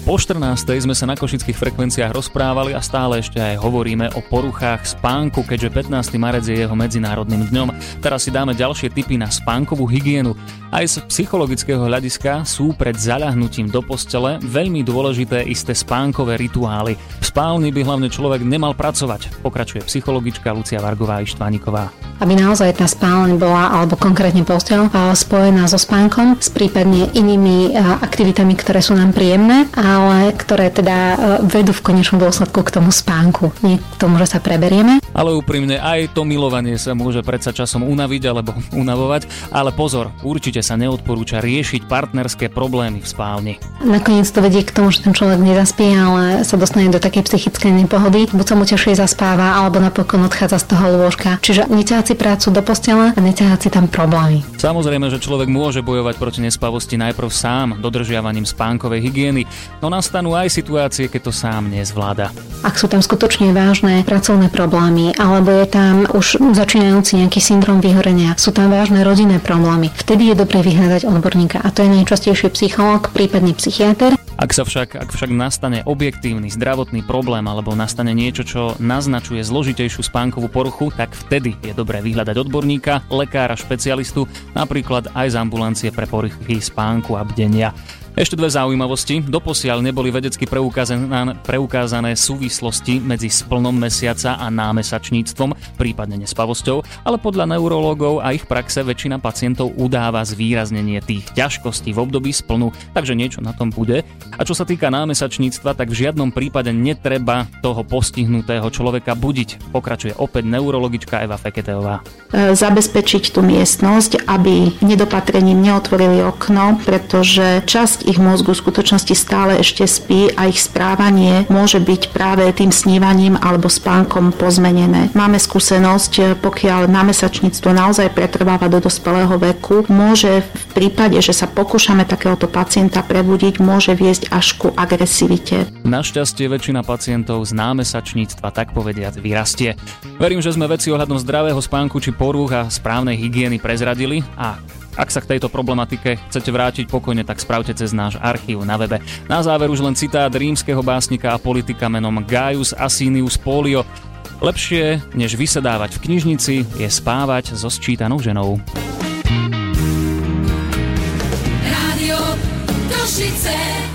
Po 14. sme sa na košických frekvenciách rozprávali a stále ešte aj hovoríme o poruchách spánku, keďže 15. marec je jeho medzinárodným dňom. Teraz si dáme ďalšie tipy na spánkovú hygienu. Aj z psychologického hľadiska sú pred zaľahnutím do postele veľmi dôležité isté spánkové rituály. V spálni by hlavne človek nemal pracovať, pokračuje psychologička Lucia Vargová-Ištvániková. Aby naozaj tá spálňa bola, alebo konkrétne posteľ, spojená so spánkom, s prípadne inými aktivitami, ktoré sú nám príjemné, ale ktoré teda vedú v konečnom dôsledku k tomu spánku. Nie k tomu, že sa preberieme. Ale úprimne, aj to milovanie sa môže predsa časom unaviť alebo unavovať, ale pozor, určite sa neodporúča riešiť partnerské problémy v spálni. Nakoniec to vedie k tomu, že ten človek nezaspí, ale sa dostane do takej psychickej nepohody, buď sa mu ťažšie zaspáva, alebo napokon odchádza z toho lôžka. Čiže neťahať si prácu do postele a neťahať si tam problémy. Samozrejme, že človek môže bojovať proti nespavosti najprv sám, dodržiavaním spánkovej hygieny, no nastanú aj situácie, keď to sám nezvláda. Ak sú tam skutočne vážne pracovné problémy, alebo je tam už začínajúci nejaký syndrom vyhorenia, sú tam vážne rodinné problémy, vtedy je dobre vyhľadať odborníka, a to je najčastejšie psychológ, prípadne psychiater. Ak však nastane objektívny zdravotný problém alebo nastane niečo, čo naznačuje zložitejšiu spánkovú poruchu, tak vtedy je dobré vyhľadať odborníka, lekára, špecialistu, napríklad aj z ambulancie pre poruchy spánku a bdenia. Ešte dve zaujímavosti. Doposiaľ neboli vedecky preukázané súvislosti medzi splnom mesiaca a námesačníctvom, prípadne nespavosťou, ale podľa neurológov a ich praxe väčšina pacientov udáva zvýraznenie tých ťažkostí v období splnu, takže niečo na tom bude. A čo sa týka námesačníctva, tak v žiadnom prípade netreba toho postihnutého človeka budiť. Pokračuje opäť neurologička Eva Feketeová. Zabezpečiť tú miestnosť, aby nedopatrením neotvorili okno, pretože časť ich mozgu v skutočnosti stále ešte spí a ich správanie môže byť práve tým snívaním alebo spánkom pozmenené. Máme skúsenosť, pokiaľ námesačníctvo naozaj pretrváva do dospelého veku, môže v prípade, že sa pokúšame takéhoto pacienta prebudiť, môže viesť až ku agresivite. Našťastie väčšina pacientov z námesačníctva tak povediac vyrastie. Verím, že sme veci ohľadom zdravého spánku či porúch a správnej hygieny prezradili a ak sa k tejto problematike chcete vrátiť pokojne, tak spravte cez náš archív na webe. Na záver už len citát rímskeho básnika a politika menom Gaius Asinius Pollio. Lepšie, než vysedávať v knižnici, je spávať so sčítanou ženou. Rádio Košice.